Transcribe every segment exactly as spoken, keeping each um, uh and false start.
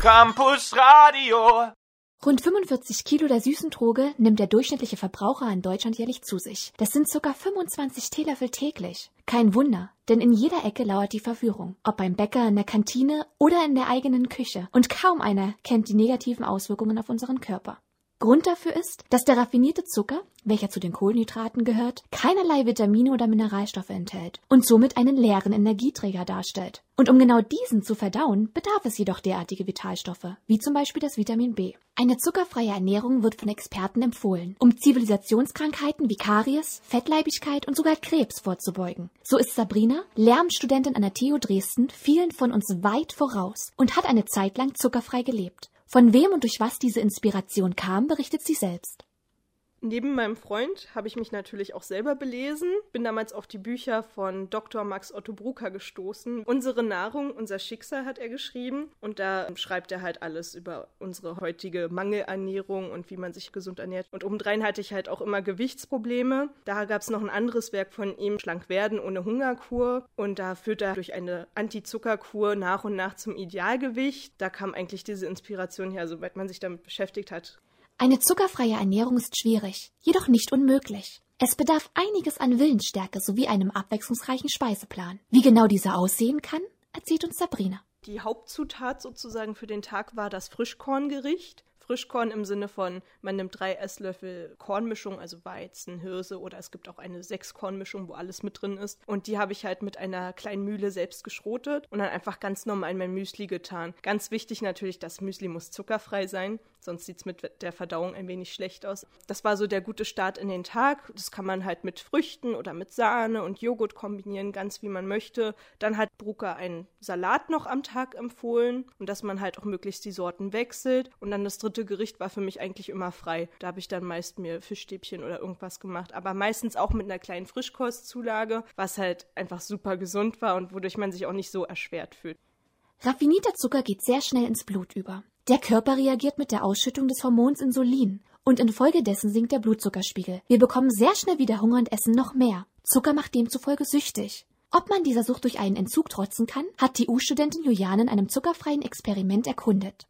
Campus Radio. Rund fünfundvierzig Kilo der süßen Droge nimmt der durchschnittliche Verbraucher in Deutschland jährlich zu sich. Das sind ca. fünfundzwanzig Teelöffel täglich. Kein Wunder, denn in jeder Ecke lauert die Verführung. Ob beim Bäcker, in der Kantine oder in der eigenen Küche. Und kaum einer kennt die negativen Auswirkungen auf unseren Körper. Grund dafür ist, dass der raffinierte Zucker, welcher zu den Kohlenhydraten gehört, keinerlei Vitamine oder Mineralstoffe enthält und somit einen leeren Energieträger darstellt. Und um genau diesen zu verdauen, bedarf es jedoch derartige Vitalstoffe, wie zum Beispiel das Vitamin B. Eine zuckerfreie Ernährung wird von Experten empfohlen, um Zivilisationskrankheiten wie Karies, Fettleibigkeit und sogar Krebs vorzubeugen. So ist Sabrina, Lehramtsstudentin an der T U Dresden, vielen von uns weit voraus und hat eine Zeit lang zuckerfrei gelebt. Von wem und durch was diese Inspiration kam, berichtet sie selbst. Neben meinem Freund habe ich mich natürlich auch selber belesen, bin damals auf die Bücher von Doktor Max Otto Brucker gestoßen. Unsere Nahrung, unser Schicksal hat er geschrieben und da schreibt er halt alles über unsere heutige Mangelernährung und wie man sich gesund ernährt. Und obendrein hatte ich halt auch immer Gewichtsprobleme. Da gab es noch ein anderes Werk von ihm, Schlank werden ohne Hungerkur, und da führt er durch eine Anti-Zuckerkur nach und nach zum Idealgewicht. Da kam eigentlich diese Inspiration her, soweit man sich damit beschäftigt hat. Eine zuckerfreie Ernährung ist schwierig, jedoch nicht unmöglich. Es bedarf einiges an Willensstärke sowie einem abwechslungsreichen Speiseplan. Wie genau dieser aussehen kann, erzählt uns Sabrina. Die Hauptzutat sozusagen für den Tag war das Frischkorngericht. Frischkorn im Sinne von, man nimmt drei Esslöffel Kornmischung, also Weizen, Hirse, oder es gibt auch eine Sechskornmischung, wo alles mit drin ist. Und die habe ich halt mit einer kleinen Mühle selbst geschrotet und dann einfach ganz normal in mein Müsli getan. Ganz wichtig natürlich, das Müsli muss zuckerfrei sein, sonst sieht es mit der Verdauung ein wenig schlecht aus. Das war so der gute Start in den Tag. Das kann man halt mit Früchten oder mit Sahne und Joghurt kombinieren, ganz wie man möchte. Dann hat Brucker einen Salat noch am Tag empfohlen und dass man halt auch möglichst die Sorten wechselt. Und dann das dritte Gericht war für mich eigentlich immer frei. Da habe ich dann meist mir Fischstäbchen oder irgendwas gemacht, aber meistens auch mit einer kleinen Frischkostzulage, was halt einfach super gesund war und wodurch man sich auch nicht so erschwert fühlt. Raffinierter Zucker geht sehr schnell ins Blut über. Der Körper reagiert mit der Ausschüttung des Hormons Insulin und infolgedessen sinkt der Blutzuckerspiegel. Wir bekommen sehr schnell wieder Hunger und essen noch mehr. Zucker macht demzufolge süchtig. Ob man dieser Sucht durch einen Entzug trotzen kann, hat T U-Studentin Juliane in einem zuckerfreien Experiment erkundet.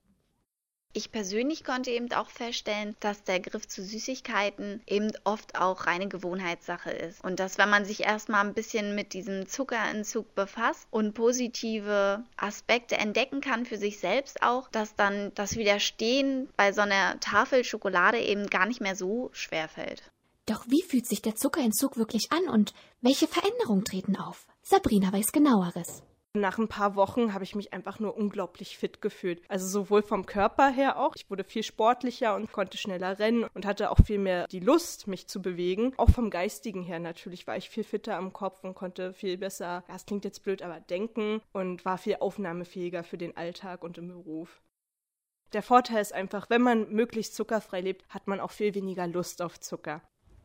Ich persönlich konnte eben auch feststellen, dass der Griff zu Süßigkeiten eben oft auch reine Gewohnheitssache ist. Und dass, wenn man sich erstmal ein bisschen mit diesem Zuckerentzug befasst und positive Aspekte entdecken kann für sich selbst auch, dass dann das Widerstehen bei so einer Tafel Schokolade eben gar nicht mehr so schwer fällt. Doch wie fühlt sich der Zuckerentzug wirklich an und welche Veränderungen treten auf? Sabrina weiß Genaueres. Nach ein paar Wochen habe ich mich einfach nur unglaublich fit gefühlt. Also sowohl vom Körper her auch. Ich wurde viel sportlicher und konnte schneller rennen und hatte auch viel mehr die Lust, mich zu bewegen. Auch vom Geistigen her natürlich war ich viel fitter am Kopf und konnte viel besser, das klingt jetzt blöd, aber denken und war viel aufnahmefähiger für den Alltag und im Beruf. Der Vorteil ist einfach, wenn man möglichst zuckerfrei lebt, hat man auch viel weniger Lust auf Zucker.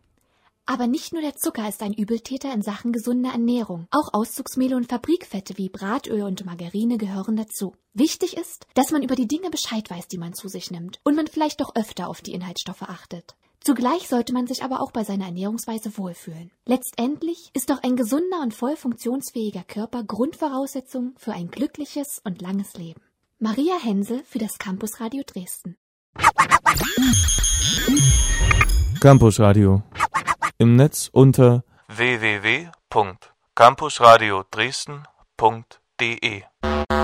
Aber nicht nur der Zucker ist ein Übeltäter in Sachen gesunder Ernährung. Auch Auszugsmehle und Fabrikfette wie Bratöl und Margarine gehören dazu. Wichtig ist, dass man über die Dinge Bescheid weiß, die man zu sich nimmt und man vielleicht doch öfter auf die Inhaltsstoffe achtet. Zugleich sollte man sich aber auch bei seiner Ernährungsweise wohlfühlen. Letztendlich ist doch ein gesunder und voll funktionsfähiger Körper Grundvoraussetzung für ein glückliches und langes Leben. Maria Hensel für das Campus Radio Dresden. Campus Radio. Im Netz unter w w w punkt campusradio dresden punkt d e.